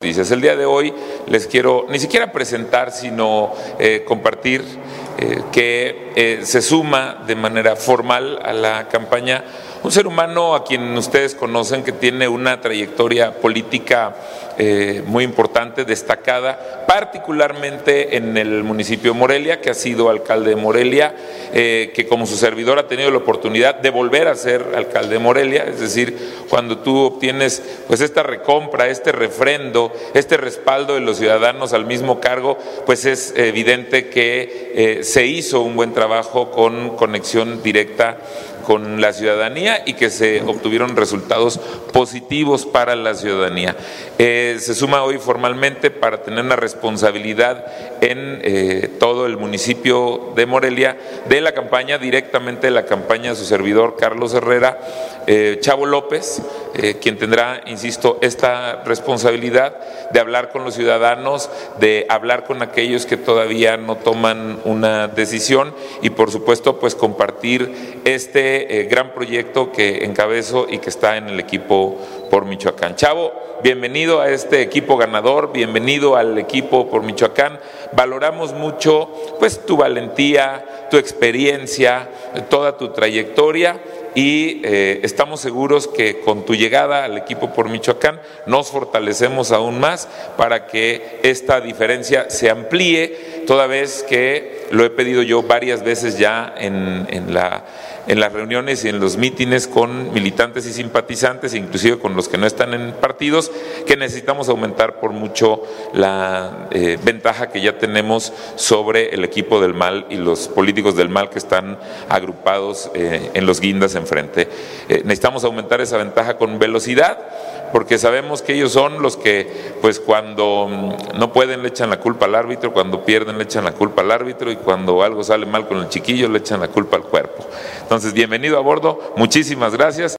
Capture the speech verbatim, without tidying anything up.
noticias. El día de hoy les quiero ni siquiera presentar, sino eh, compartir eh, que eh, se suma de manera formal a la campaña un ser humano a quien ustedes conocen, que tiene una trayectoria política eh, muy importante, destacada, particularmente en el municipio de Morelia, que ha sido alcalde de Morelia, eh, que como su servidor ha tenido la oportunidad de volver a ser alcalde de Morelia, es decir, cuando tú obtienes pues esta recompra, este refrendo, este respaldo de los ciudadanos al mismo cargo, pues es evidente que eh, se hizo un buen trabajo con conexión directa con la ciudadanía y que se obtuvieron resultados positivos para la ciudadanía. Eh, se suma hoy formalmente para tener una responsabilidad en eh, todo el municipio de Morelia de la campaña, directamente de la campaña de su servidor Carlos Herrera, eh, Chavo López, eh, quien tendrá, insisto, esta responsabilidad de hablar con los ciudadanos, de hablar con aquellos que todavía no toman una decisión y por supuesto pues compartir este Eh, gran proyecto que encabezo y que está en el equipo por Michoacán. Chavo, bienvenido a este equipo ganador, bienvenido al equipo por Michoacán. Valoramos mucho pues tu valentía, tu experiencia, toda tu trayectoria y eh, estamos seguros que con tu llegada al equipo por Michoacán nos fortalecemos aún más para que esta diferencia se amplíe, toda vez que lo he pedido yo varias veces ya en, en, la, en las reuniones y en los mítines con militantes y simpatizantes, inclusive con los que no están en partidos, que necesitamos aumentar por mucho la eh, ventaja que ya tenemos sobre el equipo del mal y los políticos del mal que están agrupados eh, en los guindas enfrente. Eh, necesitamos aumentar esa ventaja con velocidad, porque sabemos que ellos son los que, pues cuando no pueden le echan la culpa al árbitro, cuando pierden le echan la culpa al árbitro y cuando algo sale mal con el chiquillo le echan la culpa al cuerpo. Entonces, bienvenido a bordo, muchísimas gracias.